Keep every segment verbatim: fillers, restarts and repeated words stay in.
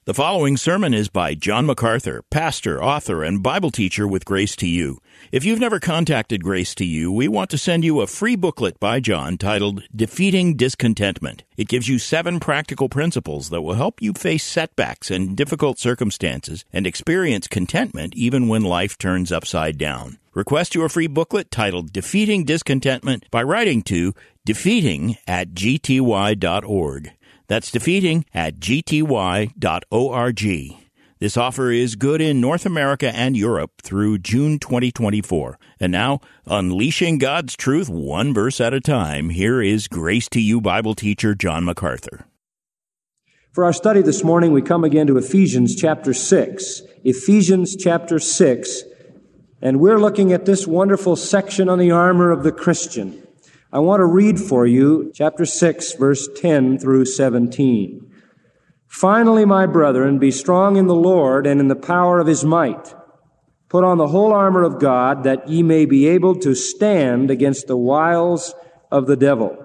The following sermon is by John MacArthur, pastor, author, and Bible teacher with Grace to You. If you've never contacted Grace to You, we want to send you a free booklet by John titled Defeating Discontentment. It gives you seven practical principles that will help you face setbacks and difficult circumstances and experience contentment even when life turns upside down. Request your free booklet titled Defeating Discontentment by writing to defeating at g t y dot org. That's defeating at g t y dot org. This offer is good in North America and Europe through June twenty twenty-four. And now, unleashing God's truth one verse at a time, here is Grace to You Bible teacher John MacArthur. For our study this morning, we come again to Ephesians chapter six. Ephesians chapter six, and we're looking at this wonderful section on the armor of the Christian. I want to read for you chapter six, verse ten through seventeen. Finally, my brethren, be strong in the Lord and in the power of his might. Put on the whole armor of God, that ye may be able to stand against the wiles of the devil.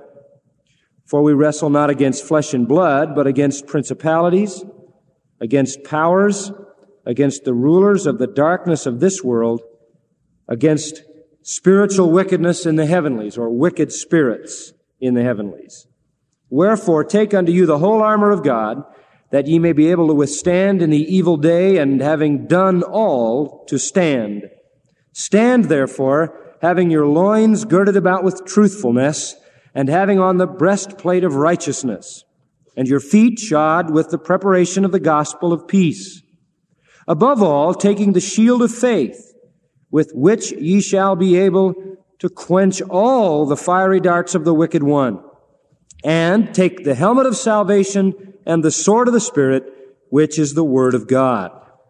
For we wrestle not against flesh and blood, but against principalities, against powers, against the rulers of the darkness of this world, against spiritual wickedness in the heavenlies, or wicked spirits in the heavenlies. Wherefore, take unto you the whole armor of God, that ye may be able to withstand in the evil day, and having done all, to stand. Stand therefore, having your loins girded about with truthfulness, and having on the breastplate of righteousness, and your feet shod with the preparation of the gospel of peace. Above all, taking the shield of faith, with which ye shall be able to quench all the fiery darts of the wicked one. And take the helmet of salvation and the sword of the Spirit, which is the Word of God.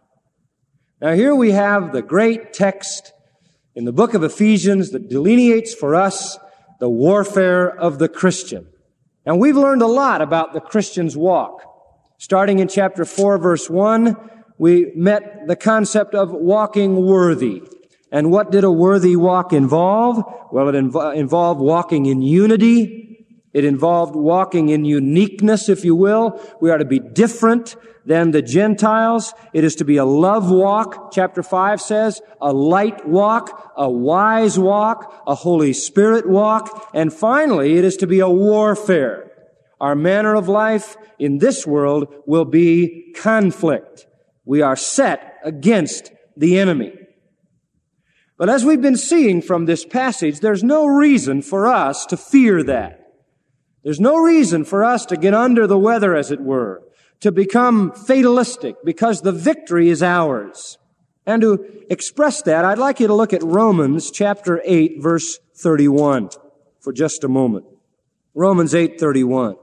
Now here we have the great text in the book of Ephesians that delineates for us the warfare of the Christian. And we've learned a lot about the Christian's walk. Starting in chapter four, verse one, we met the concept of walking worthy. And what did a worthy walk involve? Well, it inv- involved walking in unity. It involved walking in uniqueness, if you will. We are to be different than the Gentiles. It is to be a love walk, chapter five says, a light walk, a wise walk, a Holy Spirit walk. And finally, it is to be a warfare. Our manner of life in this world will be conflict. We are set against the enemy. But as we've been seeing from this passage, there's no reason for us to fear that. There's no reason for us to get under the weather, as it were, to become fatalistic, because the victory is ours. And to express that, I'd like you to look at Romans chapter eight, verse thirty-one, for just a moment. Romans eight thirty-one.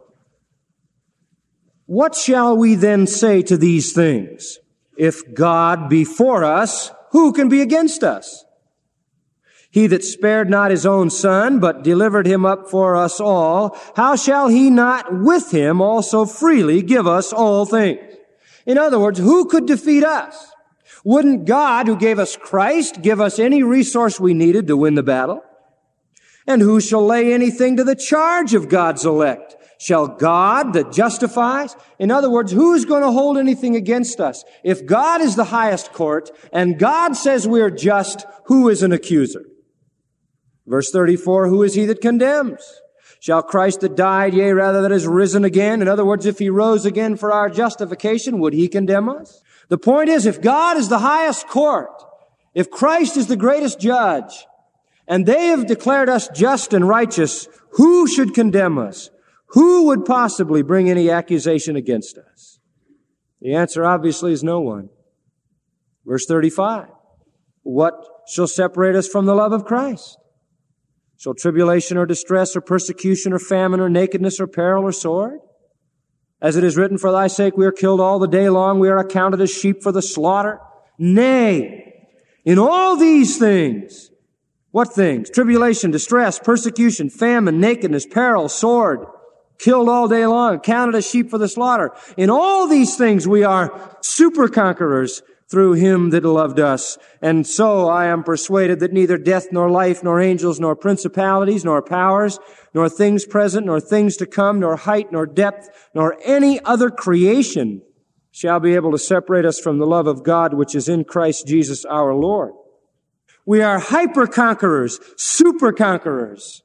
What shall we then say to these things? If God be for us, who can be against us? He that spared not his own son, but delivered him up for us all, how shall he not with him also freely give us all things? In other words, who could defeat us? Wouldn't God, who gave us Christ, give us any resource we needed to win the battle? And who shall lay anything to the charge of God's elect? Shall God that justifies? In other words, who's going to hold anything against us? If God is the highest court, and God says we're just, who is an accuser? Verse thirty-four, who is he that condemns? Shall Christ that died, yea, rather that is risen again? In other words, if he rose again for our justification, would he condemn us? The point is, if God is the highest court, if Christ is the greatest judge, and they have declared us just and righteous, who should condemn us? Who would possibly bring any accusation against us? The answer obviously is no one. Verse thirty-five, what shall separate us from the love of Christ? Shall tribulation or distress or persecution or famine or nakedness or peril or sword? As it is written, for thy sake we are killed all the day long, we are accounted as sheep for the slaughter. Nay, in all these things, what things? Tribulation, distress, persecution, famine, nakedness, peril, sword, killed all day long, counted as sheep for the slaughter. In all these things we are super conquerors through him that loved us. And so I am persuaded that neither death nor life, nor angels, nor principalities, nor powers, nor things present, nor things to come, nor height, nor depth, nor any other creation shall be able to separate us from the love of God which is in Christ Jesus our Lord. We are hyper-conquerors, super-conquerors.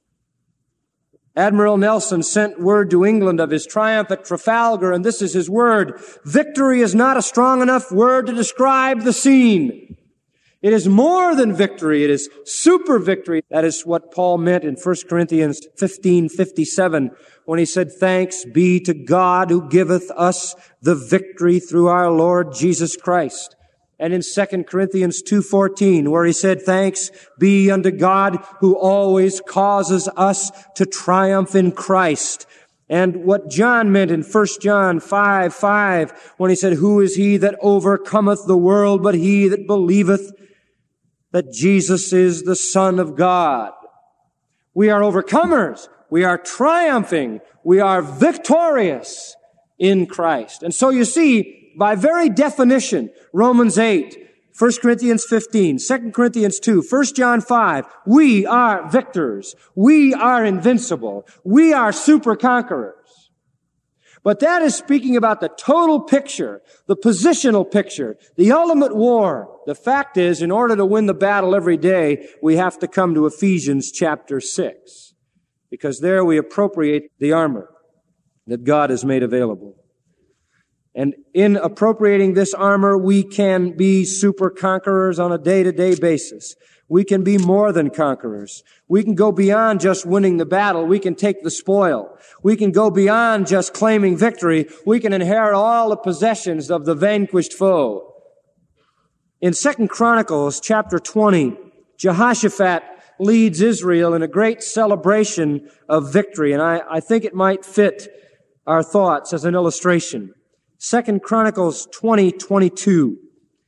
Admiral Nelson sent word to England of his triumph at Trafalgar, and this is his word: victory is not a strong enough word to describe the scene. It is more than victory. It is super victory. That is what Paul meant in First Corinthians fifteen fifty-seven when he said, "Thanks be to God who giveth us the victory through our Lord Jesus Christ." And in Second Corinthians two fourteen, where he said, "Thanks be unto God who always causes us to triumph in Christ." And what John meant in First John five five, when he said, "Who is he that overcometh the world but he that believeth that Jesus is the Son of God?" We are overcomers. We are triumphing. We are victorious in Christ. And so you see, by very definition, Romans eight, First Corinthians fifteen, Second Corinthians two, First John five, we are victors. We are invincible. We are super conquerors. But that is speaking about the total picture, the positional picture, the ultimate war. The fact is, in order to win the battle every day, we have to come to Ephesians chapter six, because there we appropriate the armor that God has made available. And in appropriating this armor, we can be super conquerors on a day-to-day basis. We can be more than conquerors. We can go beyond just winning the battle. We can take the spoil. We can go beyond just claiming victory. We can inherit all the possessions of the vanquished foe. In Second Chronicles chapter twenty, Jehoshaphat leads Israel in a great celebration of victory. And I, I think it might fit our thoughts as an illustration. Second Chronicles twenty twenty-two.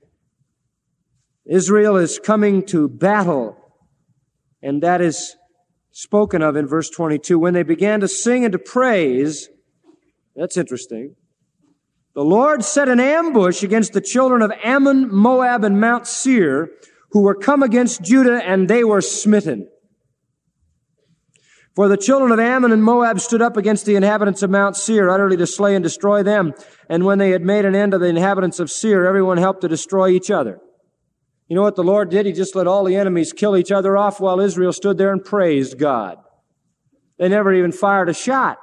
Israel is coming to battle, and that is spoken of in verse twenty-two. When they began to sing and to praise, that's interesting, the Lord set an ambush against the children of Ammon, Moab, and Mount Seir, who were come against Judah, and they were smitten. For the children of Ammon and Moab stood up against the inhabitants of Mount Seir, utterly to slay and destroy them. And when they had made an end of the inhabitants of Seir, everyone helped to destroy each other. You know what the Lord did? He just let all the enemies kill each other off while Israel stood there and praised God. They never even fired a shot.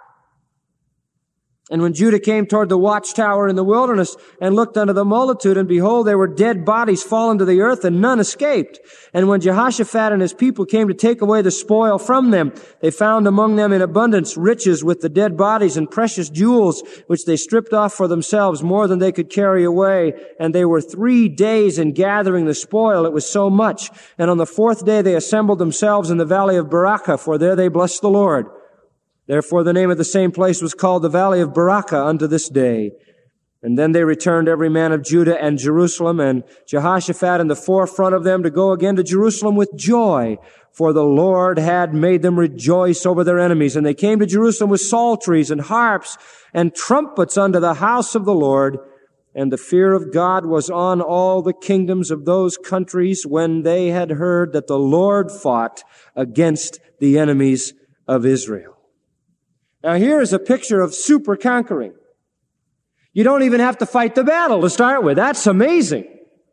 And when Judah came toward the watchtower in the wilderness and looked unto the multitude, and behold, there were dead bodies fallen to the earth, and none escaped. And when Jehoshaphat and his people came to take away the spoil from them, they found among them in abundance riches with the dead bodies and precious jewels, which they stripped off for themselves, more than they could carry away. And they were three days in gathering the spoil. It was so much. And on the fourth day they assembled themselves in the valley of Barakah, for there they blessed the Lord. Therefore the name of the same place was called the Valley of Barakah unto this day. And then they returned every man of Judah and Jerusalem, and Jehoshaphat in the forefront of them, to go again to Jerusalem with joy, for the Lord had made them rejoice over their enemies. And they came to Jerusalem with psalteries and harps and trumpets unto the house of the Lord. And the fear of God was on all the kingdoms of those countries when they had heard that the Lord fought against the enemies of Israel. Now here is a picture of super conquering. You don't even have to fight the battle to start with. That's amazing.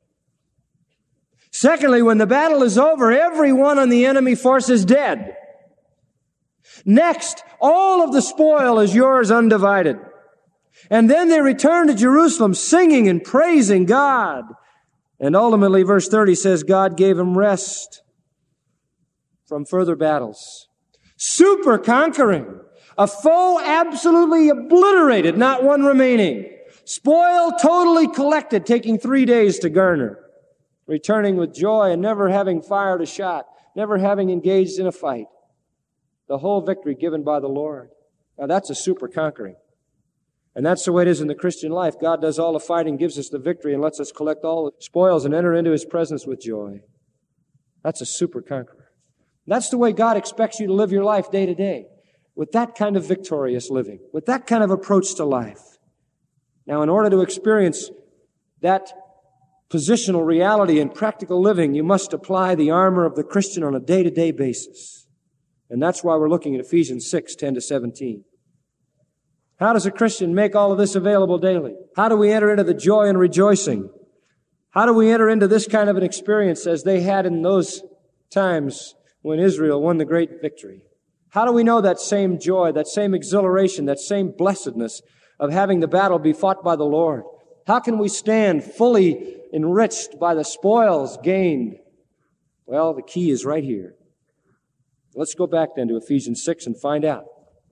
Secondly, when the battle is over, everyone on the enemy force is dead. Next, all of the spoil is yours undivided. And then they return to Jerusalem singing and praising God. And ultimately, verse thirty says, God gave them rest from further battles. Super conquering. A foe absolutely obliterated, not one remaining. Spoil totally collected, taking three days to garner. Returning with joy and never having fired a shot, never having engaged in a fight. The whole victory given by the Lord. Now that's a super conquering. And that's the way it is in the Christian life. God does all the fighting, gives us the victory, and lets us collect all the spoils and enter into His presence with joy. That's a super conqueror. That's the way God expects you to live your life day to day. With that kind of victorious living, with that kind of approach to life. Now, in order to experience that positional reality in practical living, you must apply the armor of the Christian on a day-to-day basis. And that's why we're looking at Ephesians six, ten to seventeen. How does a Christian make all of this available daily? How do we enter into the joy and rejoicing? How do we enter into this kind of an experience as they had in those times when Israel won the great victory? How do we know that same joy, that same exhilaration, that same blessedness of having the battle be fought by the Lord? How can we stand fully enriched by the spoils gained? Well, the key is right here. Let's go back then to Ephesians six and find out.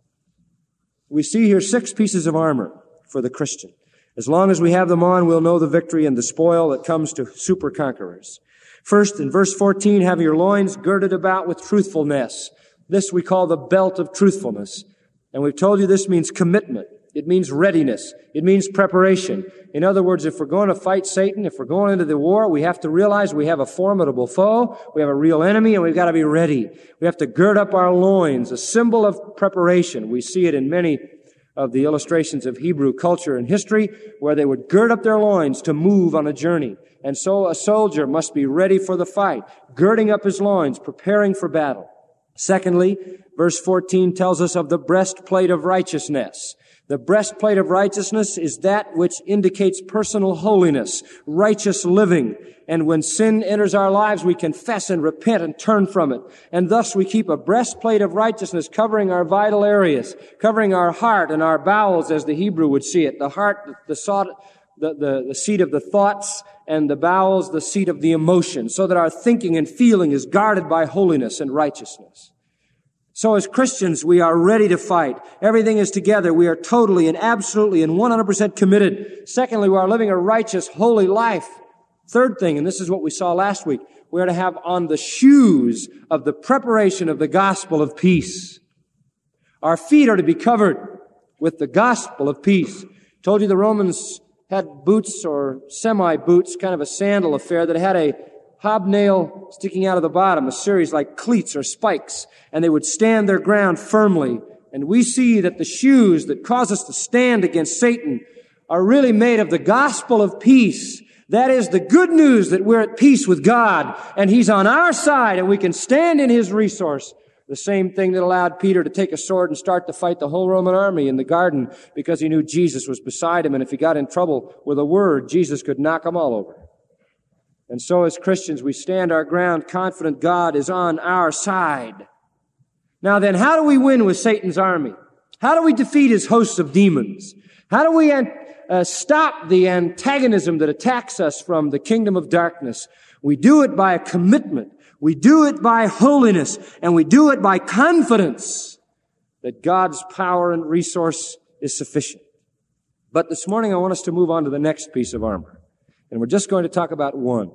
We see here six pieces of armor for the Christian. As long as we have them on, we'll know the victory and the spoil that comes to super conquerors. First, in verse fourteen, have your loins girded about with truthfulness. This we call the belt of truthfulness. And we've told you this means commitment. It means readiness. It means preparation. In other words, if we're going to fight Satan, if we're going into the war, we have to realize we have a formidable foe, we have a real enemy, and we've got to be ready. We have to gird up our loins, a symbol of preparation. We see it in many of the illustrations of Hebrew culture and history, where they would gird up their loins to move on a journey. And so a soldier must be ready for the fight, girding up his loins, preparing for battle. Secondly, verse fourteen tells us of the breastplate of righteousness. The breastplate of righteousness is that which indicates personal holiness, righteous living. And when sin enters our lives, we confess and repent and turn from it. And thus we keep a breastplate of righteousness covering our vital areas, covering our heart and our bowels, as the Hebrew would see it. The heart, the, the, the, the seat of the thoughts, and the bowels, the seat of the emotions, so that our thinking and feeling is guarded by holiness and righteousness. So as Christians, we are ready to fight. Everything is together. We are totally and absolutely and one hundred percent committed. Secondly, we are living a righteous, holy life. Third thing, and this is what we saw last week, we are to have on the shoes of the preparation of the gospel of peace. Our feet are to be covered with the gospel of peace. Told you the Romans had boots or semi-boots, kind of a sandal affair that had a hobnail sticking out of the bottom, a series like cleats or spikes, and they would stand their ground firmly. And we see that the shoes that cause us to stand against Satan are really made of the gospel of peace. That is the good news that we're at peace with God, and He's on our side, and we can stand in His resource. The same thing that allowed Peter to take a sword and start to fight the whole Roman army in the garden, because he knew Jesus was beside him, and if he got in trouble with a word, Jesus could knock them all over. And so as Christians, we stand our ground confident God is on our side. Now then, how do we win with Satan's army? How do we defeat his hosts of demons? How do we uh, stop the antagonism that attacks us from the kingdom of darkness? We do it by a commitment. We do it by holiness. And we do it by confidence that God's power and resource is sufficient. But this morning I want us to move on to the next piece of armor. And we're just going to talk about one,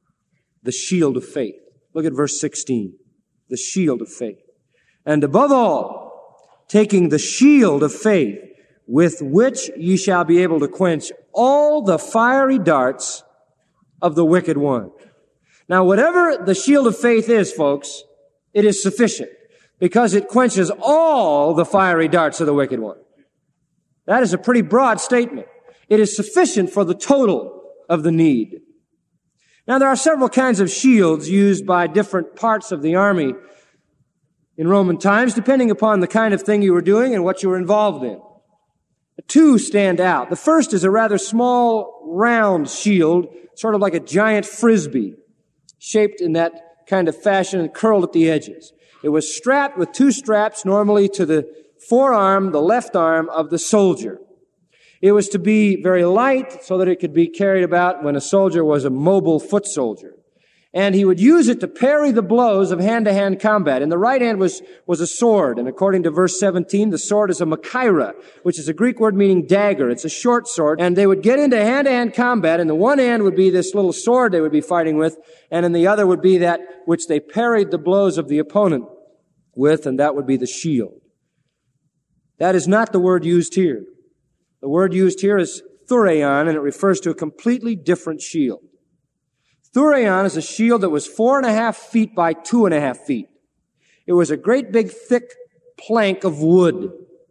the shield of faith. Look at verse sixteen, the shield of faith. And above all, taking the shield of faith, with which ye shall be able to quench all the fiery darts of the wicked one. Now, whatever the shield of faith is, folks, it is sufficient, because it quenches all the fiery darts of the wicked one. That is a pretty broad statement. It is sufficient for the total of the need. Now, there are several kinds of shields used by different parts of the army in Roman times, depending upon the kind of thing you were doing and what you were involved in. Two stand out. The first is a rather small, round shield, sort of like a giant frisbee, shaped in that kind of fashion and curled at the edges. It was strapped with two straps, normally to the forearm, the left arm of the soldier. It was to be very light so that it could be carried about when a soldier was a mobile foot soldier. And he would use it to parry the blows of hand-to-hand combat. In the right hand was, was a sword. And according to verse seventeen, the sword is a machaira, which is a Greek word meaning dagger. It's a short sword. And they would get into hand-to-hand combat. And the one hand would be this little sword they would be fighting with. And in the other would be that which they parried the blows of the opponent with. And that would be the shield. That is not the word used here. The word used here is thurion, and it refers to a completely different shield. Thurion is a shield that was four and a half feet by two and a half feet. It was a great big thick plank of wood.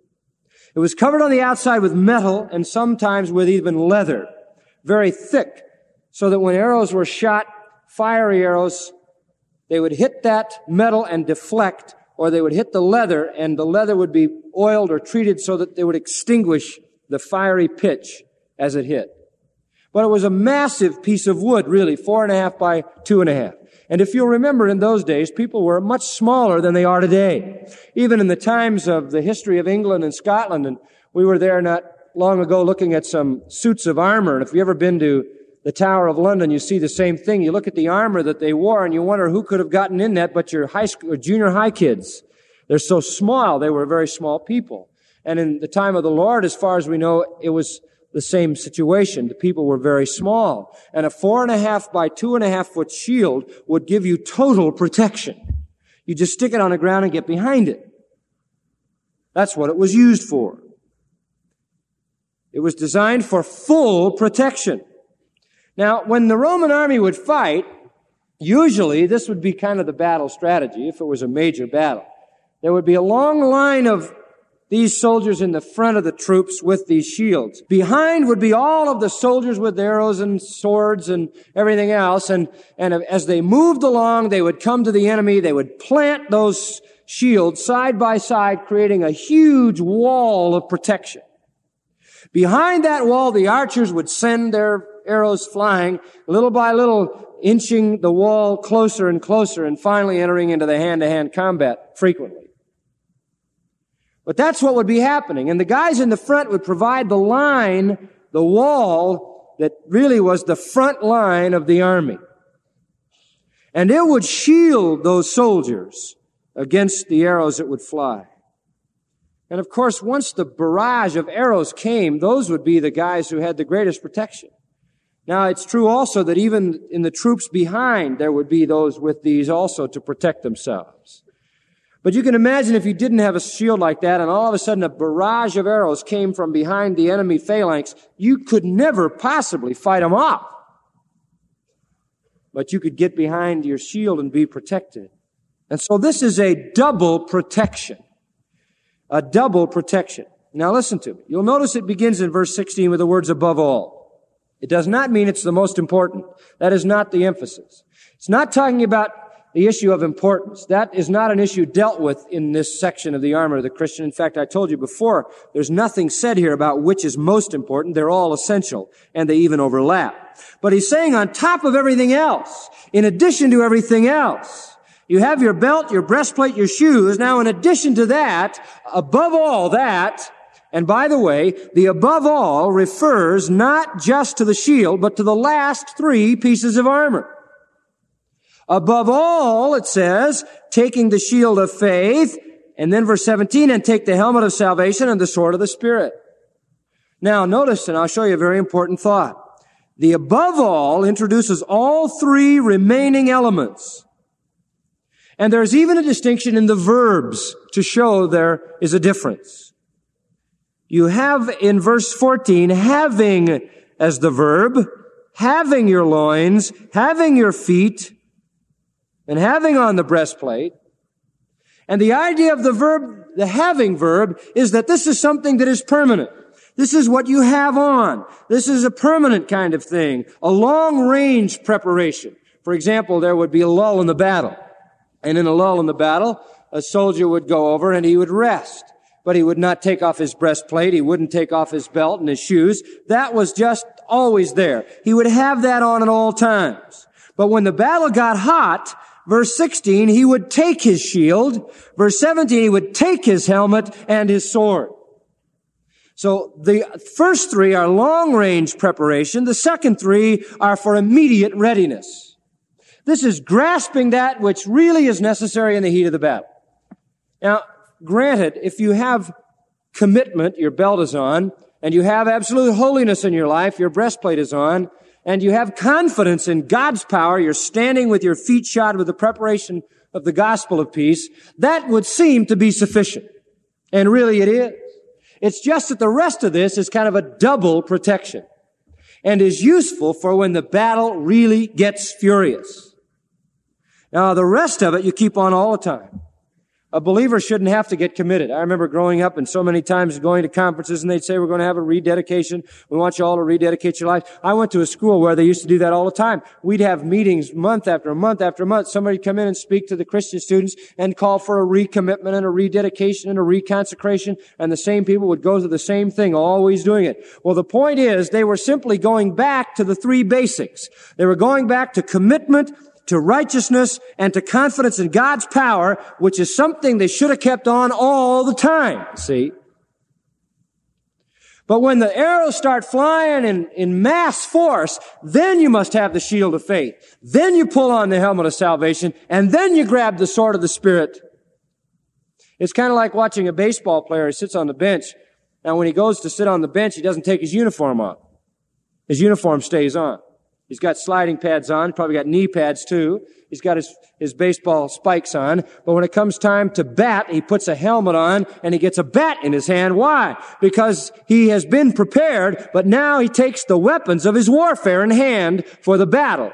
It was covered on the outside with metal and sometimes with even leather, very thick, so that when arrows were shot, fiery arrows, they would hit that metal and deflect, or they would hit the leather, and the leather would be oiled or treated so that they would extinguish the fiery pitch as it hit. But it was a massive piece of wood, really, four and a half by two and a half. And if you'll remember, in those days, people were much smaller than they are today. Even in the times of the history of England and Scotland, and we were there not long ago looking at some suits of armor, and if you've ever been to the Tower of London, you see the same thing. You look at the armor that they wore, and you wonder who could have gotten in that but your high school or junior high kids. They're so small. They were very small people. And in the time of the Lord, as far as we know, it was the same situation. The people were very small. And a four and a half by two and a half foot shield would give you total protection. You just stick it on the ground and get behind it. That's what it was used for. It was designed for full protection. Now, when the Roman army would fight, usually this would be kind of the battle strategy if it was a major battle. There would be a long line of these soldiers in the front of the troops with these shields. Behind would be all of the soldiers with arrows and swords and everything else. And, and as they moved along, they would come to the enemy. They would plant those shields side by side, creating a huge wall of protection. Behind that wall, the archers would send their arrows flying, little by little, inching the wall closer and closer, and finally entering into the hand-to-hand combat frequently. But that's what would be happening. And the guys in the front would provide the line, the wall, that really was the front line of the army. And it would shield those soldiers against the arrows that would fly. And of course, once the barrage of arrows came, those would be the guys who had the greatest protection. Now, it's true also that even in the troops behind, there would be those with these also to protect themselves. But you can imagine if you didn't have a shield like that, and all of a sudden a barrage of arrows came from behind the enemy phalanx, you could never possibly fight them off. But you could get behind your shield and be protected. And so this is a double protection. A double protection. Now listen to me. You'll notice it begins in verse sixteen with the words above all. It does not mean it's the most important. That is not the emphasis. It's not talking about the issue of importance. That is not an issue dealt with in this section of the armor of the Christian. In fact, I told you before, there's nothing said here about which is most important. They're all essential, and they even overlap. But he's saying on top of everything else, in addition to everything else, you have your belt, your breastplate, your shoes. Now, in addition to that, above all that, and by the way, the above all refers not just to the shield, but to the last three pieces of armor. Above all, it says, taking the shield of faith, and then verse seventeen, and take the helmet of salvation and the sword of the Spirit. Now, notice, and I'll show you a very important thought. The above all introduces all three remaining elements. And there's even a distinction in the verbs to show there is a difference. You have in verse fourteen, having as the verb, having your loins, having your feet, and having on the breastplate. And the idea of the verb, the having verb, is that this is something that is permanent. This is what you have on. This is a permanent kind of thing, a long-range preparation. For example, there would be a lull in the battle. And in a lull in the battle, a soldier would go over and he would rest. But he would not take off his breastplate. He wouldn't take off his belt and his shoes. That was just always there. He would have that on at all times. But when the battle got hot, verse sixteen, he would take his shield. Verse seventeen, he would take his helmet and his sword. So the first three are long-range preparation. The second three are for immediate readiness. This is grasping that which really is necessary in the heat of the battle. Now, granted, if you have commitment, your belt is on, and you have absolute holiness in your life, your breastplate is on, and you have confidence in God's power, you're standing with your feet shod with the preparation of the gospel of peace, that would seem to be sufficient. And really it is. It's just that the rest of this is kind of a double protection and is useful for when the battle really gets furious. Now, the rest of it you keep on all the time. A believer shouldn't have to get committed. I remember growing up and so many times going to conferences and they'd say, we're going to have a rededication. We want you all to rededicate your life. I went to a school where they used to do that all the time. We'd have meetings month after month after month. Somebody'd come in and speak to the Christian students and call for a recommitment and a rededication and a reconsecration. And the same people would go through the same thing, always doing it. Well, the point is they were simply going back to the three basics. They were going back to commitment, to righteousness, and to confidence in God's power, which is something they should have kept on all the time, see? But when the arrows start flying in, in mass force, then you must have the shield of faith. Then you pull on the helmet of salvation, and then you grab the sword of the Spirit. It's kind of like watching a baseball player who sits on the bench, and when he goes to sit on the bench, he doesn't take his uniform off. His uniform stays on. He's got sliding pads on, probably got knee pads too. He's got his, his baseball spikes on. But when it comes time to bat, he puts a helmet on and he gets a bat in his hand. Why? Because he has been prepared, but now he takes the weapons of his warfare in hand for the battle.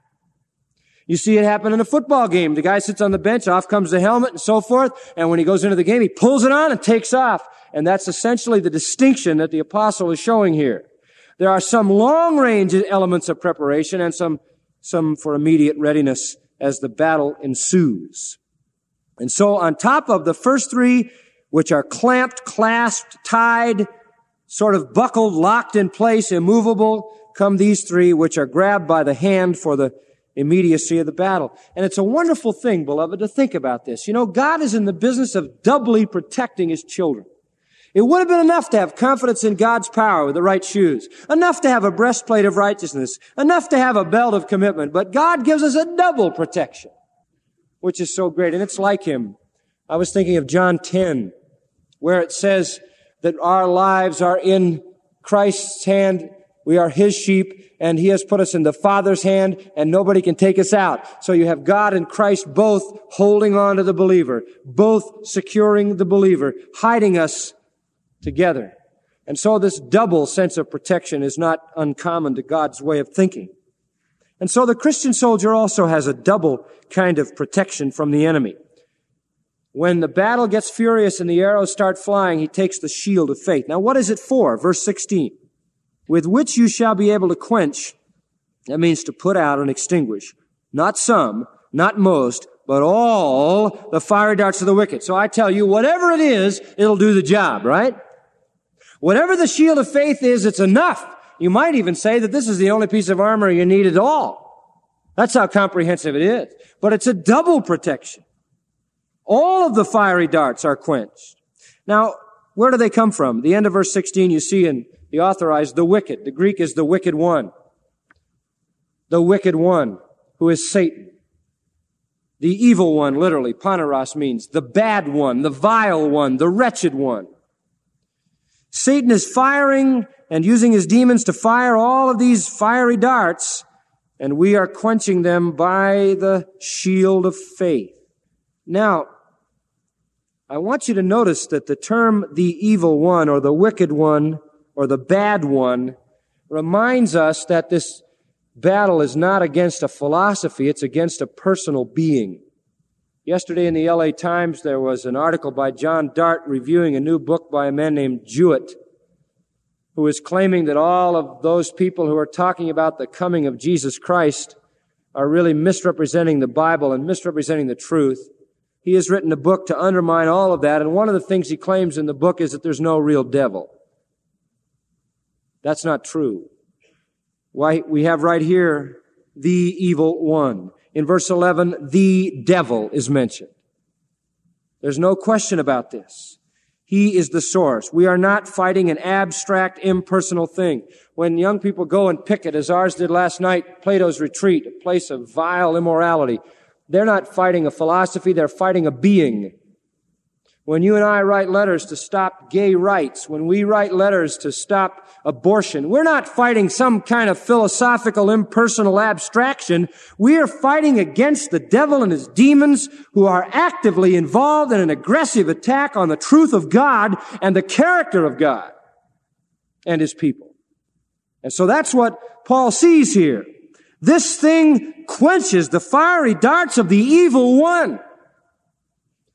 You see it happen in a football game. The guy sits on the bench, off comes the helmet and so forth. And when he goes into the game, he pulls it on and takes off. And that's essentially the distinction that the apostle is showing here. There are some long-range elements of preparation and some, some for immediate readiness as the battle ensues. And so on top of the first three, which are clamped, clasped, tied, sort of buckled, locked in place, immovable, come these three, which are grabbed by the hand for the immediacy of the battle. And it's a wonderful thing, beloved, to think about this. You know, God is in the business of doubly protecting His children. It would have been enough to have confidence in God's power with the right shoes, enough to have a breastplate of righteousness, enough to have a belt of commitment, but God gives us a double protection, which is so great, and it's like Him. I was thinking of John ten, where it says that our lives are in Christ's hand, we are His sheep, and He has put us in the Father's hand, and nobody can take us out. So you have God and Christ both holding on to the believer, both securing the believer, hiding us together. And so this double sense of protection is not uncommon to God's way of thinking. And so the Christian soldier also has a double kind of protection from the enemy. When the battle gets furious and the arrows start flying, he takes the shield of faith. Now what is it for? Verse sixteen. With which you shall be able to quench, that means to put out and extinguish, not some, not most, but all the fiery darts of the wicked. So I tell you, whatever it is, it'll do the job, right? Whatever the shield of faith is, it's enough. You might even say that this is the only piece of armor you need at all. That's how comprehensive it is. But it's a double protection. All of the fiery darts are quenched. Now, where do they come from? The end of verse sixteen, you see in the authorized, the wicked. The Greek is the wicked one. The wicked one, who is Satan. The evil one, literally, paneros means the bad one, the vile one, the wretched one. Satan is firing and using his demons to fire all of these fiery darts, and we are quenching them by the shield of faith. Now, I want you to notice that the term the evil one or the wicked one or the bad one reminds us that this battle is not against a philosophy, it's against a personal being. Yesterday in the L A Times, there was an article by John Dart reviewing a new book by a man named Jewett, who is claiming that all of those people who are talking about the coming of Jesus Christ are really misrepresenting the Bible and misrepresenting the truth. He has written a book to undermine all of that, and one of the things he claims in the book is that there's no real devil. That's not true. Why, we have right here the evil one. In verse eleven, the devil is mentioned. There's no question about this. He is the source. We are not fighting an abstract, impersonal thing. When young people go and picket, as ours did last night, Plato's Retreat, a place of vile immorality, they're not fighting a philosophy, they're fighting a being. When you and I write letters to stop gay rights, when we write letters to stop abortion, we're not fighting some kind of philosophical, impersonal abstraction. We are fighting against the devil and his demons who are actively involved in an aggressive attack on the truth of God and the character of God and His people. And so that's what Paul sees here. This thing quenches the fiery darts of the evil one.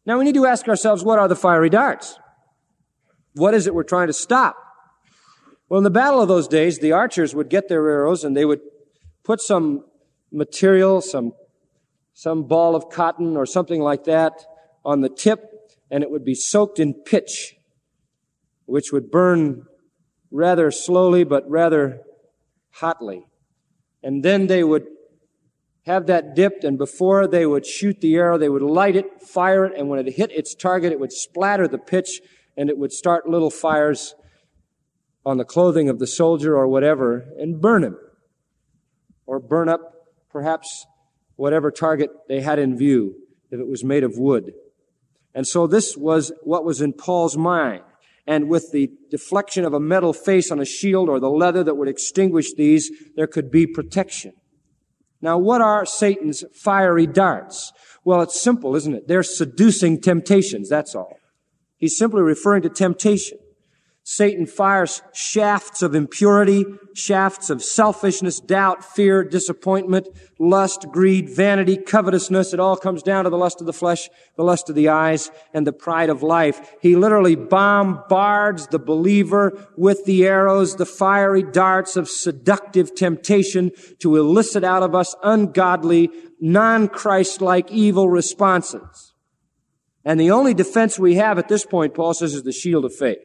Now we need to ask ourselves, what are the fiery darts? What is it we're trying to stop? Well, in the battle of those days, the archers would get their arrows and they would put some material, some, some ball of cotton or something like that on the tip, and it would be soaked in pitch, which would burn rather slowly but rather hotly. And then they would have that dipped, and before they would shoot the arrow, they would light it, fire it, and when it hit its target, it would splatter the pitch, and it would start little fires on the clothing of the soldier or whatever, and burn him. Or burn up, perhaps, whatever target they had in view, if it was made of wood. And so this was what was in Paul's mind. And with the deflection of a metal face on a shield or the leather that would extinguish these, there could be protection. Now, what are Satan's fiery darts? Well, it's simple, isn't it? They're seducing temptations, that's all. He's simply referring to temptation. Satan fires shafts of impurity, shafts of selfishness, doubt, fear, disappointment, lust, greed, vanity, covetousness. It all comes down to the lust of the flesh, the lust of the eyes, and the pride of life. He literally bombards the believer with the arrows, the fiery darts of seductive temptation to elicit out of us ungodly, non-Christ-like evil responses. And the only defense we have at this point, Paul says, is the shield of faith.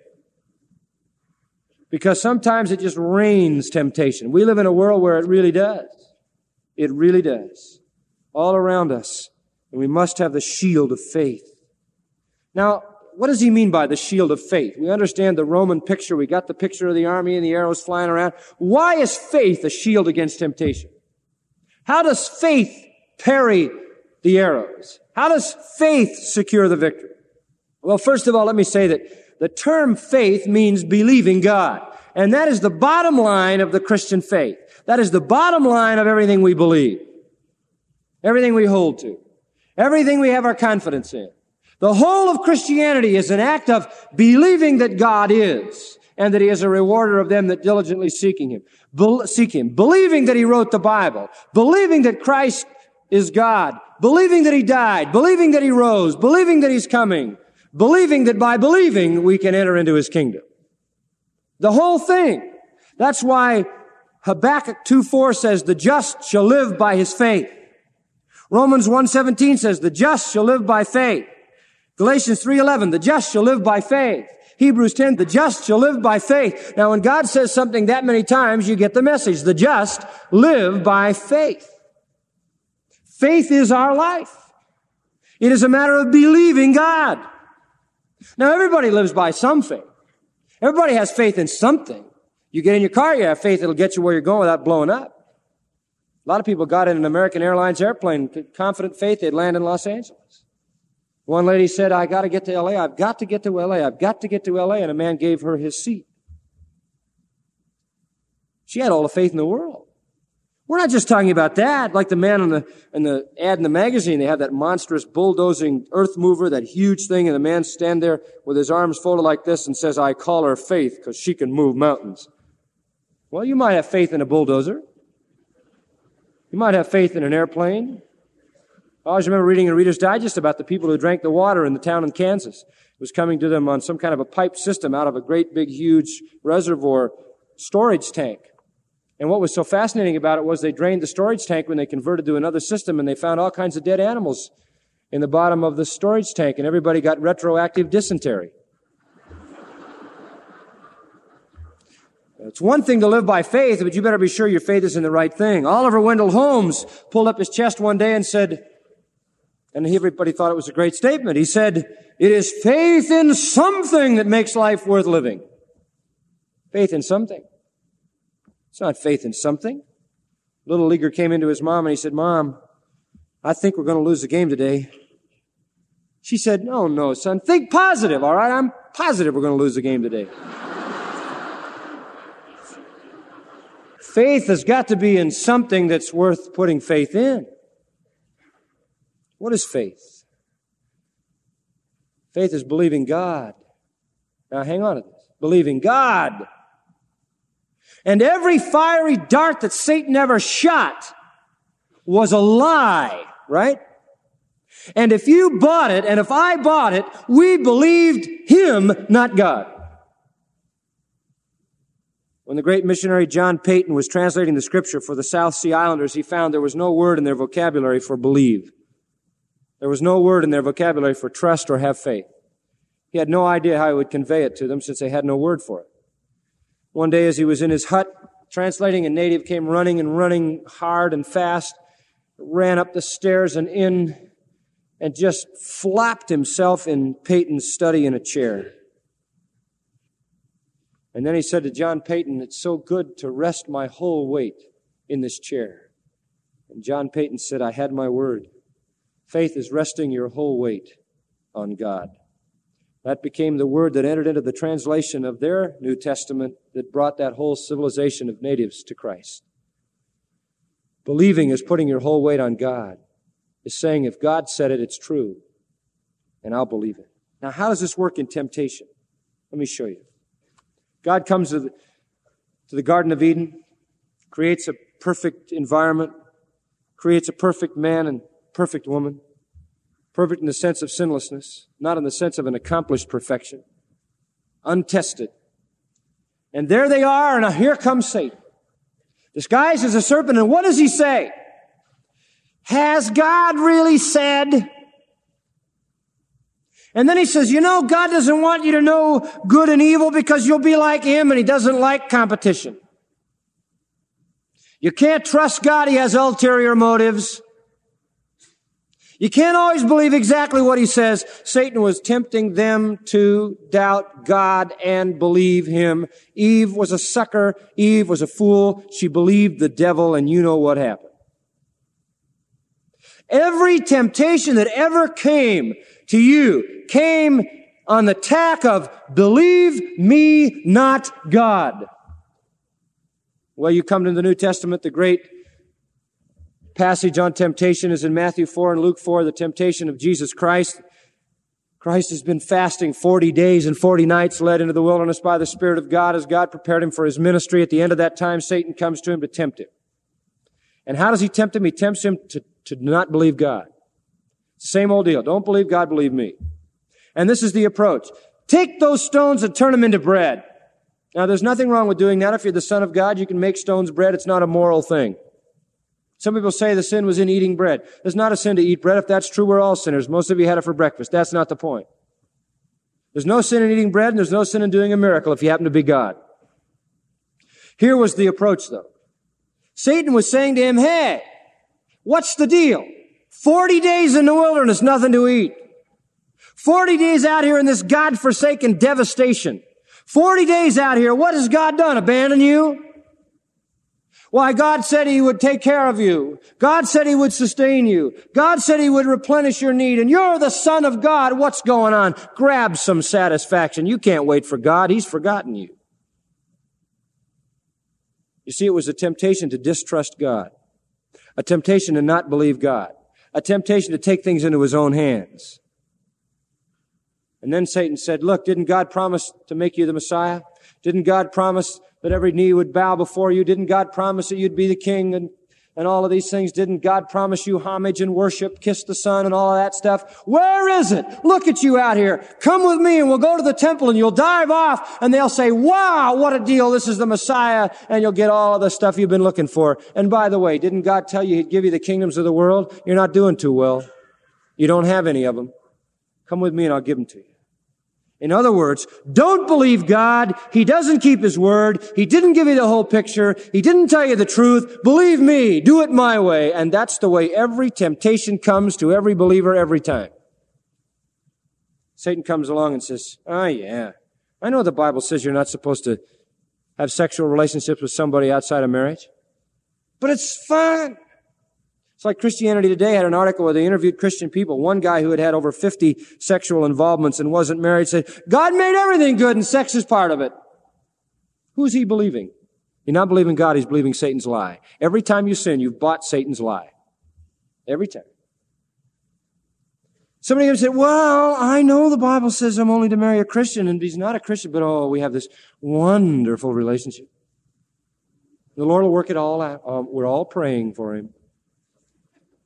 Because sometimes it just rains temptation. We live in a world where it really does. It really does. All around us. And we must have the shield of faith. Now, what does he mean by the shield of faith? We understand the Roman picture. We got the picture of the army and the arrows flying around. Why is faith a shield against temptation? How does faith parry the arrows? How does faith secure the victory? Well, first of all, let me say that the term faith means believing God. And that is the bottom line of the Christian faith. That is the bottom line of everything we believe. Everything we hold to. Everything we have our confidence in. The whole of Christianity is an act of believing that God is and that He is a rewarder of them that diligently seeking Him. Be- seek Him. Believing that He wrote the Bible. Believing that Christ is God. Believing that He died. Believing that He rose. Believing that He's coming. Believing that by believing we can enter into His kingdom. The whole thing. That's why Habakkuk two four says, the just shall live by his faith. Romans one seventeen says, the just shall live by faith. Galatians three eleven, the just shall live by faith. Hebrews ten, the just shall live by faith. Now when God says something that many times, you get the message. The just live by faith. Faith is our life. It is a matter of believing God. Now, everybody lives by some faith. Everybody has faith in something. You get in your car, you have faith it'll get you where you're going without blowing up. A lot of people got in an American Airlines airplane, confident faith they'd land in Los Angeles. One lady said, I got to get to L A. I've got to get to L A. I've got to get to L A. And a man gave her his seat. She had all the faith in the world. We're not just talking about that. Like the man in the, in the ad in the magazine, they have that monstrous bulldozing earth mover, that huge thing, and the man stand there with his arms folded like this and says, I call her faith because she can move mountains. Well, you might have faith in a bulldozer. You might have faith in an airplane. I always remember reading in Reader's Digest about the people who drank the water in the town in Kansas. It was coming to them on some kind of a pipe system out of a great big huge reservoir storage tank. And what was so fascinating about it was they drained the storage tank when they converted to another system, and they found all kinds of dead animals in the bottom of the storage tank, and everybody got retroactive dysentery. It's one thing to live by faith, but you better be sure your faith is in the right thing. Oliver Wendell Holmes pulled up his chest one day and said, and everybody thought it was a great statement, he said, it is faith in something that makes life worth living. Faith in something. It's not faith in something. Little leaguer came into his mom and he said, Mom, I think we're going to lose the game today. She said, no, no, son, think positive, all right? I'm positive we're going to lose the game today. Faith has got to be in something that's worth putting faith in. What is faith? Faith is believing God. Now hang on to this. Believing God. And every fiery dart that Satan ever shot was a lie, right? And if you bought it, and if I bought it, we believed him, not God. When the great missionary John Paton was translating the Scripture for the South Sea Islanders, he found there was no word in their vocabulary for believe. There was no word in their vocabulary for trust or have faith. He had no idea how he would convey it to them since they had no word for it. One day as he was in his hut translating, a native came running and running hard and fast, ran up the stairs and in, and just flopped himself in Paton's study in a chair. And then he said to John Paton, "It's so good to rest my whole weight in this chair." And John Paton said, "I had my word. Faith is resting your whole weight on God." That became the word that entered into the translation of their New Testament that brought that whole civilization of natives to Christ. Believing is putting your whole weight on God. Is saying, if God said it, it's true, and I'll believe it. Now, how does this work in temptation? Let me show you. God comes to the, to the Garden of Eden, creates a perfect environment, creates a perfect man and perfect woman, perfect in the sense of sinlessness, not in the sense of an accomplished perfection, untested. And there they are, and here comes Satan, disguised as a serpent, and what does he say? Has God really said? And then he says, you know, God doesn't want you to know good and evil because you'll be like him, and he doesn't like competition. You can't trust God. He has ulterior motives. You can't always believe exactly what he says. Satan was tempting them to doubt God and believe him. Eve was a sucker. Eve was a fool. She believed the devil, and you know what happened. Every temptation that ever came to you came on the tack of believe me, not God. Well, you come to the New Testament, the great passage on temptation is in Matthew four and Luke four, the temptation of Jesus Christ. Christ has been fasting forty days and forty nights, led into the wilderness by the Spirit of God as God prepared him for his ministry. At the end of that time, Satan comes to him to tempt him. And how does he tempt him? He tempts him to, to not believe God. Same old deal. Don't believe God, believe me. And this is the approach. Take those stones and turn them into bread. Now, there's nothing wrong with doing that. If you're the Son of God, you can make stones bread. It's not a moral thing. Some people say the sin was in eating bread. There's not a sin to eat bread. If that's true, we're all sinners. Most of you had it for breakfast. That's not the point. There's no sin in eating bread, and there's no sin in doing a miracle if you happen to be God. Here was the approach, though. Satan was saying to him, hey, what's the deal? Forty days in the wilderness, nothing to eat. Forty days out here in this God-forsaken devastation. Forty days out here, what has God done? Abandon you? Why, God said he would take care of you. God said he would sustain you. God said he would replenish your need. And you're the Son of God. What's going on? Grab some satisfaction. You can't wait for God. He's forgotten you. You see, it was a temptation to distrust God. A temptation to not believe God. A temptation to take things into his own hands. And then Satan said, look, didn't God promise to make you the Messiah? Didn't God promise that every knee would bow before you? Didn't God promise that you'd be the king and, and all of these things? Didn't God promise you homage and worship, kiss the Son and all of that stuff? Where is it? Look at you out here. Come with me and we'll go to the temple and you'll dive off and they'll say, wow, what a deal. This is the Messiah, and you'll get all of the stuff you've been looking for. And by the way, didn't God tell you he'd give you the kingdoms of the world? You're not doing too well. You don't have any of them. Come with me and I'll give them to you. In other words, don't believe God. He doesn't keep his word. He didn't give you the whole picture. He didn't tell you the truth. Believe me. Do it my way. And that's the way every temptation comes to every believer every time. Satan comes along and says, oh yeah, I know the Bible says you're not supposed to have sexual relationships with somebody outside of marriage, but it's fun. It's like Christianity Today had an article where they interviewed Christian people. One guy who had had over fifty sexual involvements and wasn't married said, God made everything good and sex is part of it. Who's he believing? You're not believing God, he's believing Satan's lie. Every time you sin, you've bought Satan's lie. Every time. Somebody can say, well, I know the Bible says I'm only to marry a Christian, and he's not a Christian, but oh, we have this wonderful relationship. The Lord will work it all out. Um, we're all praying for him.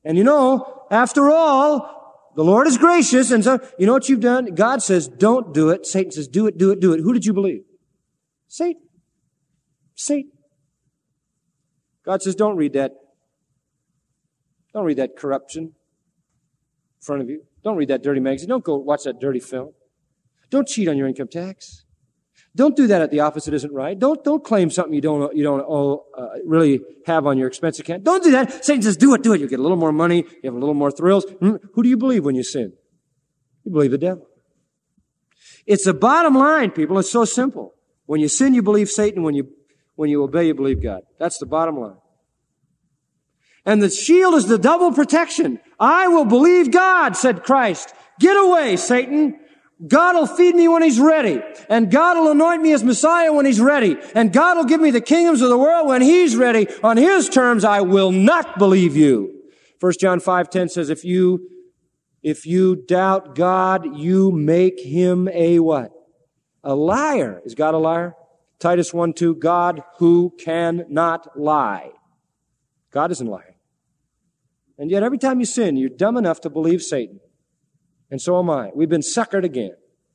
And you know, after all, the Lord is gracious, and so, you know what you've done? God says, don't do it. Satan says, do it, do it, do it. Who did you believe? Satan. Satan. God says, don't read that. Don't read that corruption in front of you. Don't read that dirty magazine. Don't go watch that dirty film. Don't cheat on your income tax. Don't do that at the office that isn't right. Don't, don't claim something you don't, you don't owe, uh, really have on your expense account. Don't do that. Satan says, do it, do it. You get a little more money. You have a little more thrills. Hmm? Who do you believe when you sin? You believe the devil. It's the bottom line, people. It's so simple. When you sin, you believe Satan. When you, when you obey, you believe God. That's the bottom line. And the shield is the double protection. I will believe God, said Christ. Get away, Satan. God will feed me when He's ready. And God will anoint me as Messiah when He's ready. And God will give me the kingdoms of the world when He's ready. On His terms, I will not believe you. First John five ten says, if you, if you doubt God, you make Him a what? A liar. Is God a liar? Titus one two, God who cannot lie. God isn't lying. And yet every time you sin, you're dumb enough to believe Satan. And so am I. We've been suckered again.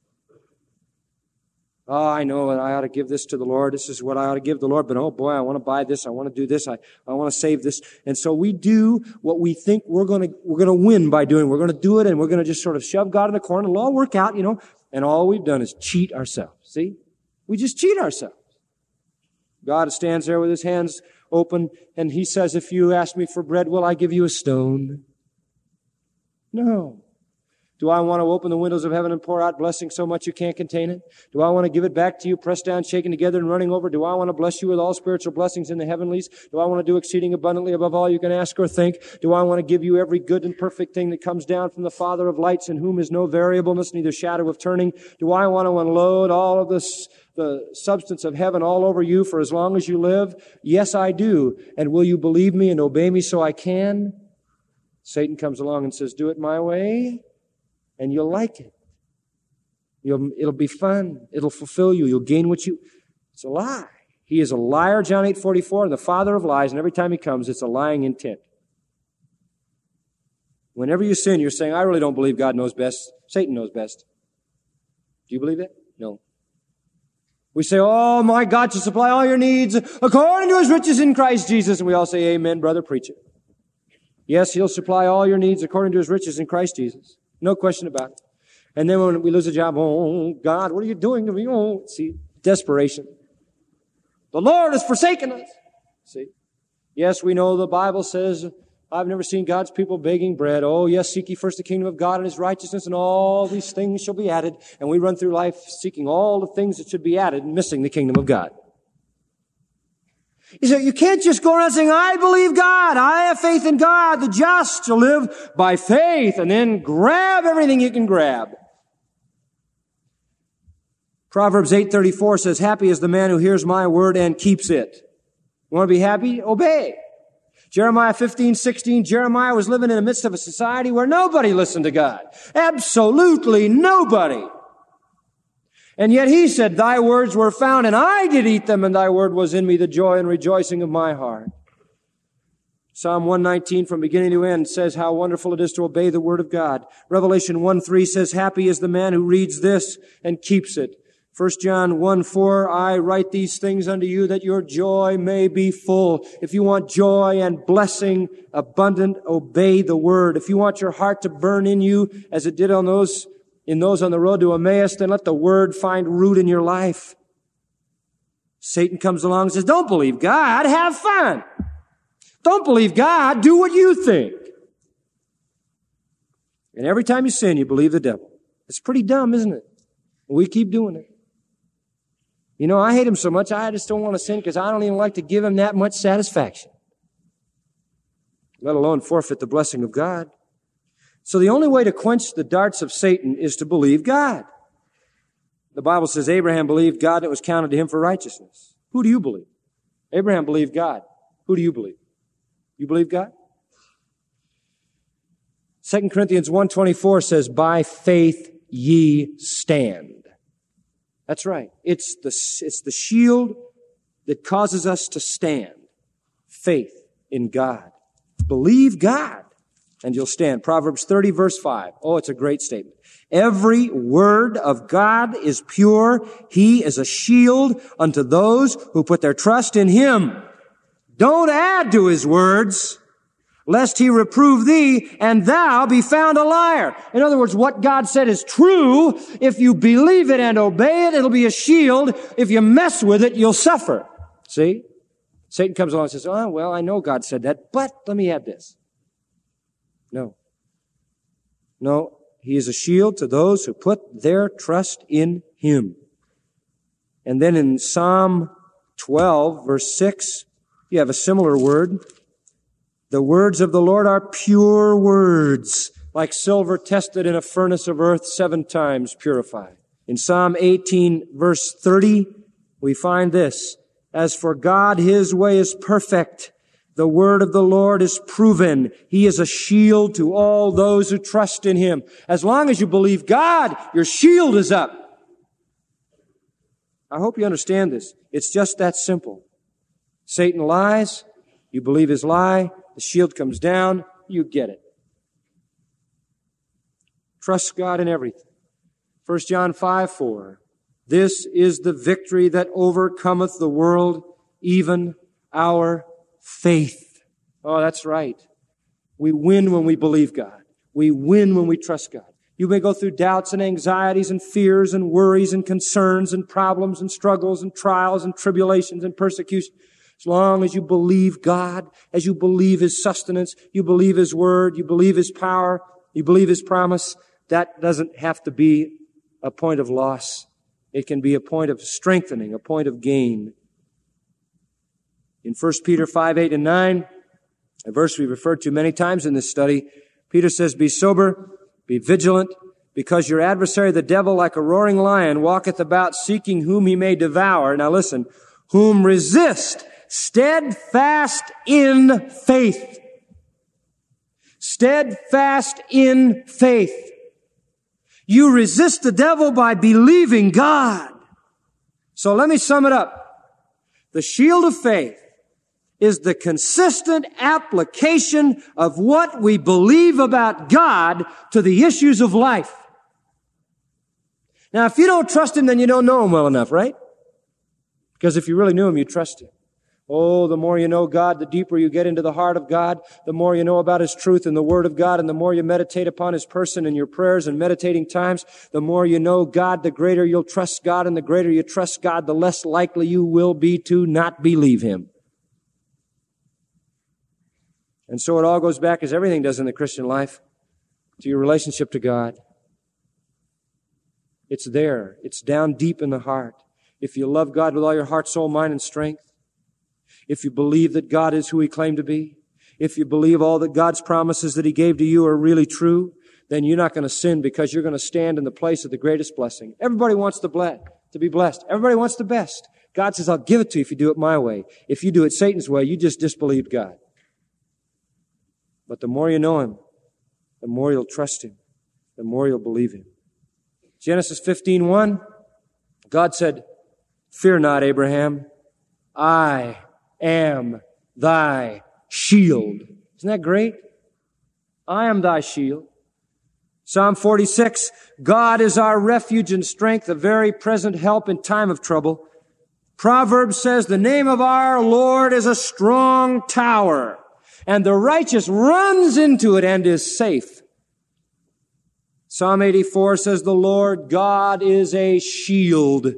Oh, I know I ought to give this to the Lord. This is what I ought to give the Lord. But oh boy, I want to buy this. I want to do this. I, I want to save this. And so we do what we think we're going to, we're going to win by doing. We're going to do it, and we're going to just sort of shove God in the corner. It'll all work out, you know. And all we've done is cheat ourselves. See? We just cheat ourselves. God stands there with His hands open, and He says, if you ask me for bread, will I give you a stone? No. Do I want to open the windows of heaven and pour out blessing so much you can't contain it? Do I want to give it back to you, pressed down, shaken together, and running over? Do I want to bless you with all spiritual blessings in the heavenlies? Do I want to do exceeding abundantly above all you can ask or think? Do I want to give you every good and perfect thing that comes down from the Father of lights, in whom is no variableness, neither shadow of turning? Do I want to unload all of this, the substance of heaven all over you for as long as you live? Yes, I do. And will you believe me and obey me so I can? Satan comes along and says, do it my way. And you'll like it. You'll, it'll be fun. It'll fulfill you. You'll gain what you... It's a lie. He is a liar, John eight forty-four, and the father of lies, and every time he comes, it's a lying intent. Whenever you sin, you're saying, I really don't believe God knows best. Satan knows best. Do you believe that? No. We say, oh, my God shall supply all your needs according to His riches in Christ Jesus. And we all say, amen, brother, preach it. Yes, He'll supply all your needs according to His riches in Christ Jesus. No question about it. And then when we lose a job, oh, God, what are you doing to me? Oh, see, desperation. The Lord has forsaken us. See? Yes, we know the Bible says, I've never seen God's people begging bread. Oh, yes, seek ye first the kingdom of God and His righteousness, and all these things shall be added. And we run through life seeking all the things that should be added and missing the kingdom of God. You say, you can't just go around saying, I believe God. I have faith in God. The just shall live by faith, and then grab everything you can grab. Proverbs eight thirty-four says, happy is the man who hears my word and keeps it. You want to be happy? Obey. Jeremiah fifteen sixteen, Jeremiah was living in the midst of a society where nobody listened to God. Absolutely nobody. And yet he said, thy words were found, and I did eat them, and thy word was in me, the joy and rejoicing of my heart. Psalm one nineteen, from beginning to end, says how wonderful it is to obey the word of God. Revelation one three says, happy is the man who reads this and keeps it. First John one four, I write these things unto you that your joy may be full. If you want joy and blessing abundant, obey the word. If you want your heart to burn in you as it did on those in those on the road to Emmaus, then let the word find root in your life. Satan comes along and says, don't believe God, have fun. Don't believe God, do what you think. And every time you sin, you believe the devil. It's pretty dumb, isn't it? We keep doing it. You know, I hate him so much, I just don't want to sin because I don't even like to give him that much satisfaction, let alone forfeit the blessing of God. So the only way to quench the darts of Satan is to believe God. The Bible says Abraham believed God and it was counted to him for righteousness. Who do you believe? Abraham believed God. Who do you believe? You believe God? Second Corinthians one twenty-four says, by faith ye stand. That's right. It's the, it's the shield that causes us to stand. Faith in God. Believe God. And you'll stand. Proverbs thirty, verse five. Oh, it's a great statement. Every word of God is pure. He is a shield unto those who put their trust in Him. Don't add to His words, lest He reprove thee, and thou be found a liar. In other words, what God said is true. If you believe it and obey it, it'll be a shield. If you mess with it, you'll suffer. See? Satan comes along and says, oh, well, I know God said that, but let me add this. No. No, He is a shield to those who put their trust in Him. And then in Psalm twelve, verse six, you have a similar word. The words of the Lord are pure words, like silver tested in a furnace of earth, seven times purified. In Psalm eighteen, verse thirty, we find this. As for God, His way is perfect. The word of the Lord is proven. He is a shield to all those who trust in Him. As long as you believe God, your shield is up. I hope you understand this. It's just that simple. Satan lies. You believe his lie. The shield comes down. You get it. Trust God in everything. First John five, four. This is the victory that overcometh the world, even our faith. Oh, that's right. We win when we believe God. We win when we trust God. You may go through doubts and anxieties and fears and worries and concerns and problems and struggles and trials and tribulations and persecution. As long as you believe God, as you believe His sustenance, you believe His word, you believe His power, you believe His promise, that doesn't have to be a point of loss. It can be a point of strengthening, a point of gain. In First Peter five, eight, and nine, a verse we referred to many times in this study, Peter says, be sober, be vigilant, because your adversary, the devil, like a roaring lion, walketh about seeking whom he may devour. Now listen, whom resist, steadfast in faith. Steadfast in faith. You resist the devil by believing God. So let me sum it up. The shield of faith is the consistent application of what we believe about God to the issues of life. Now, if you don't trust Him, then you don't know Him well enough, right? Because if you really knew Him, you'd trust Him. Oh, the more you know God, the deeper you get into the heart of God, the more you know about His truth and the Word of God, and the more you meditate upon His person in your prayers and meditating times, the more you know God, the greater you'll trust God, and the greater you trust God, the less likely you will be to not believe Him. And so it all goes back, as everything does in the Christian life, to your relationship to God. It's there. It's down deep in the heart. If you love God with all your heart, soul, mind, and strength, if you believe that God is who He claimed to be, if you believe all that God's promises that He gave to you are really true, then you're not going to sin because you're going to stand in the place of the greatest blessing. Everybody wants the ble- to be blessed. Everybody wants the best. God says, I'll give it to you if you do it my way. If you do it Satan's way, you just disbelieved God. But the more you know Him, the more you'll trust Him, the more you'll believe Him. Genesis fifteen one, God said, fear not, Abraham. I am thy shield. Isn't that great? I am thy shield. Psalm forty-six, God is our refuge and strength, a very present help in time of trouble. Proverbs says, the name of our Lord is a strong tower, and the righteous runs into it and is safe. Psalm eighty-four says, the Lord God is a shield.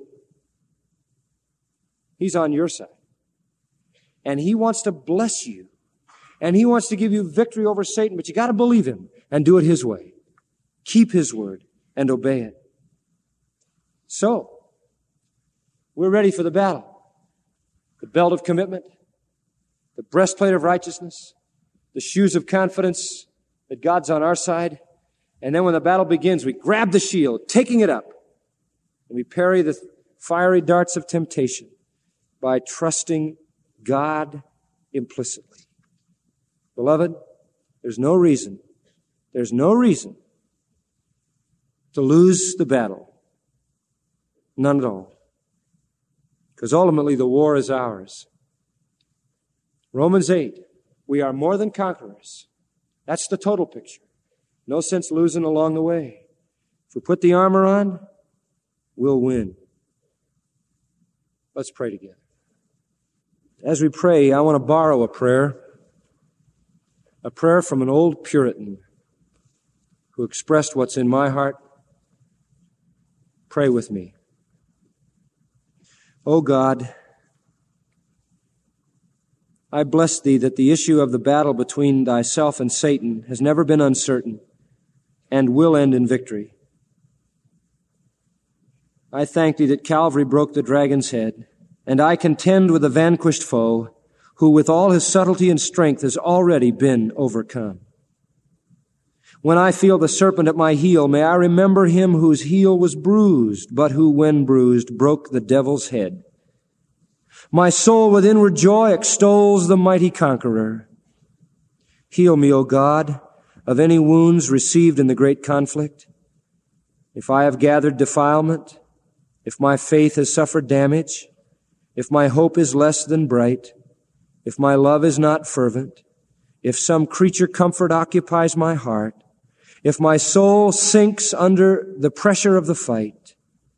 He's on your side. And He wants to bless you. And He wants to give you victory over Satan, but you got to believe Him and do it His way. Keep His word and obey it. So, we're ready for the battle. The belt of commitment, the breastplate of righteousness, the shoes of confidence that God's on our side. And then when the battle begins, we grab the shield, taking it up, and we parry the fiery darts of temptation by trusting God implicitly. Beloved, there's no reason, there's no reason to lose the battle. None at all. Because ultimately the war is ours. Romans eight, we are more than conquerors That's the total picture. No sense losing along the way. If we put the armor on, we'll win. Let's pray together. As we pray, I want to borrow a prayer, a prayer from an old Puritan who expressed what's in my heart. Pray with me. O God, I bless Thee that the issue of the battle between Thyself and Satan has never been uncertain and will end in victory. I thank Thee that Calvary broke the dragon's head, and I contend with the vanquished foe, who with all his subtlety and strength has already been overcome. When I feel the serpent at my heel, may I remember Him whose heel was bruised, but who, when bruised, broke the devil's head. My soul with inward joy extols the mighty conqueror. Heal me, O God, of any wounds received in the great conflict. If I have gathered defilement, if my faith has suffered damage, if my hope is less than bright, if my love is not fervent, if some creature comfort occupies my heart, if my soul sinks under the pressure of the fight,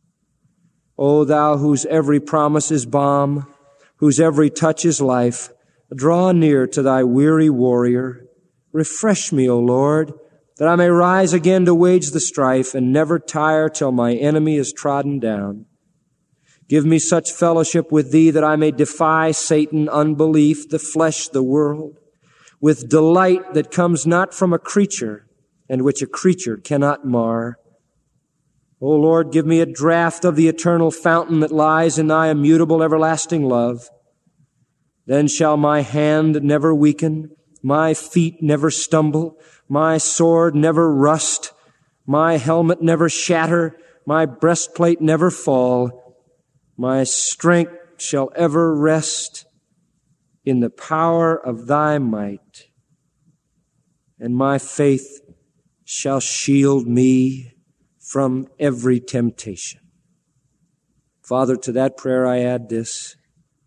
O Thou whose every promise is balm, whose every touch is life, draw near to Thy weary warrior. Refresh me, O Lord, that I may rise again to wage the strife and never tire till my enemy is trodden down. Give me such fellowship with Thee that I may defy Satan, unbelief, the flesh, the world, with delight that comes not from a creature and which a creature cannot mar. O Lord, give me a draught of the eternal fountain that lies in Thy immutable everlasting love. Then shall my hand never weaken, my feet never stumble, my sword never rust, my helmet never shatter, my breastplate never fall. My strength shall ever rest in the power of Thy might, and my faith shall shield me from every temptation. Father, to that prayer I add this.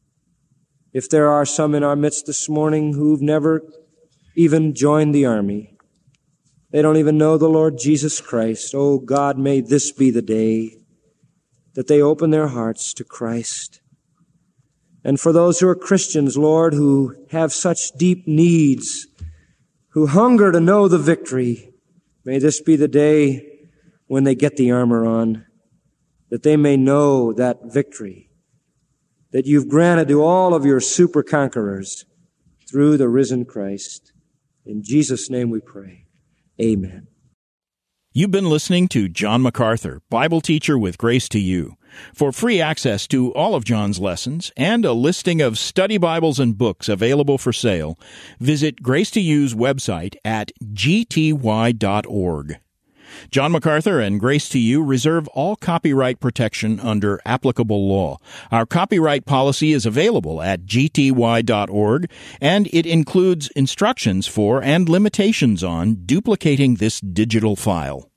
If there are some in our midst this morning who've never even joined the army, they don't even know the Lord Jesus Christ, oh God, may this be the day that they open their hearts to Christ. And for those who are Christians, Lord, who have such deep needs, who hunger to know the victory, may this be the day when they get the armor on, that they may know that victory that you've granted to all of your super conquerors through the risen Christ. In Jesus' name we pray. Amen. You've been listening to John MacArthur, Bible teacher with Grace to You. For free access to all of John's lessons and a listing of study Bibles and books available for sale, visit Grace to You's website at g t y dot org. John MacArthur and Grace to You reserve all copyright protection under applicable law. Our copyright policy is available at g t y dot org, and it includes instructions for and limitations on duplicating this digital file.